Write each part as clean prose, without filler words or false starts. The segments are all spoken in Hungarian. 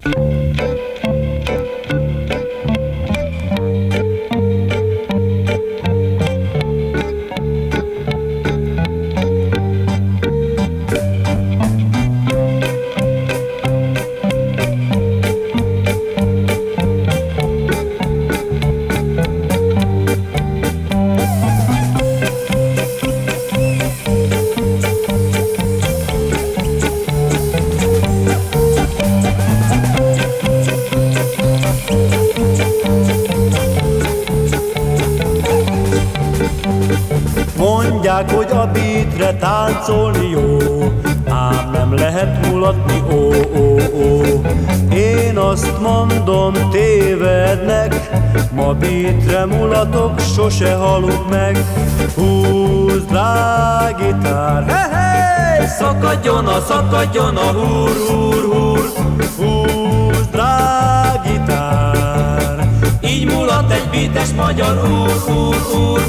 Mondják, hogy a beatre táncolni jó, ám nem lehet mulatni, ó, ó, ó. Én azt mondom, tévednek, ma beatre mulatok, sose halok meg. Húzd rá gitár, he-he! Szakadjon a húr, húr, húr. Húzd rá gitár, így mulat egy beates magyar úr, úr, úr.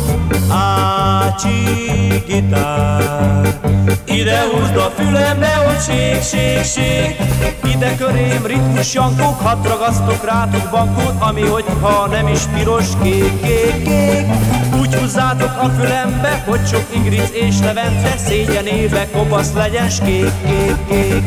Ácsi gitár, ide húzd a fülem, nehogy ség, ség, ség. Ide körém ritmus jankók, hadd ragasztok rátok bankót, ami hogyha nem is piros, kék, kék, kék. Úgy húzzátok a fülembe, hogy sok Ingrid és Levente szégyenébe kopasz legyen, s kék, kék, kék.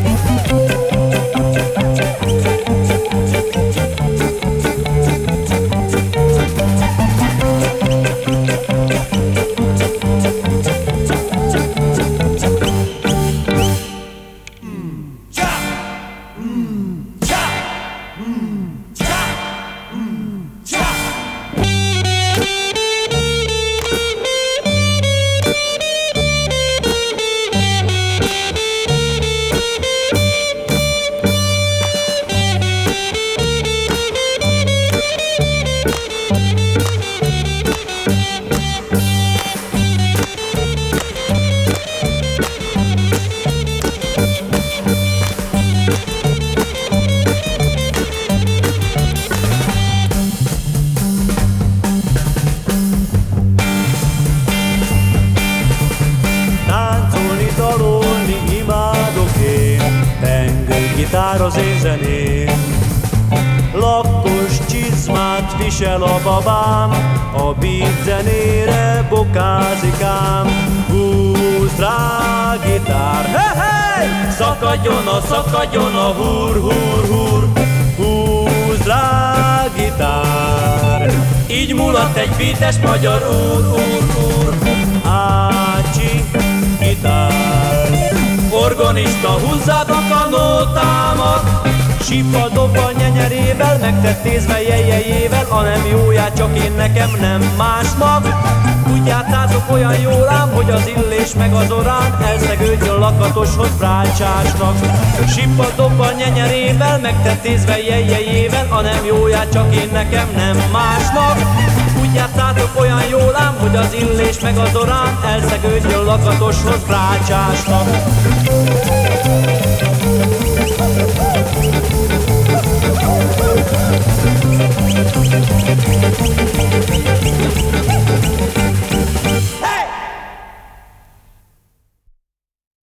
Gitár az én zeném, lakkos csizmát visel a babám, a beat zenére bokázik ám. Húzd rá gitár, he-he! Szakadjon a húr, húr, húr. Húzd rá gitár, így mulat egy beates magyar úr, úr, úr. Ácsi gitár, organista, húzzátok a nótámat. Sipa dobva nyenyerével, megtettézve jejjejével, a nem jóját csak én, nekem nem más mag. Úgy játszátok olyan jól ám, hogy az illés meg az orán elszegődjön lakatoshoz brácsásnak. Sipa dobva nyenyerével, megtettézve jejjejével, a nem jóját csak én, nekem nem másnak. Úgy játszátok olyan jól ám, hogy az illés meg az orán elszegődjön lakatoshoz brácsásnak.